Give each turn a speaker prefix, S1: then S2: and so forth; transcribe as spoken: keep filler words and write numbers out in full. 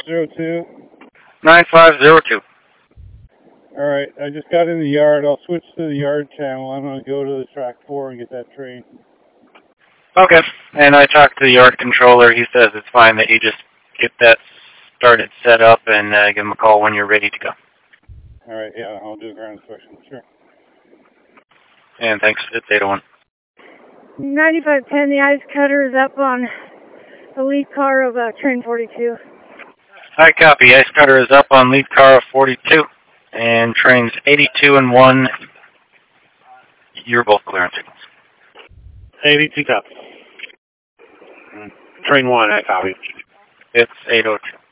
S1: zero two.
S2: nine five zero two.
S1: Alright, I just got in the yard. I'll switch to the yard channel. I'm going to go to the track four and get that train.
S2: Okay. And I talked to the yard controller. He says it's fine that you just get that started set up and uh, give him a call when you're ready to go.
S1: Alright, yeah, I'll do a ground inspection. Sure.
S2: And thanks. It's eight oh one.
S3: ninety-five ten, the ice cutter is up on the lead car of uh, train forty-two.
S2: Hi, copy. Ice cutter is up on lead car of forty-two. And trains eighty-two and one. You're both clearance signals.
S4: eighty-two copy. Train one, I copy.
S2: It's eight oh two.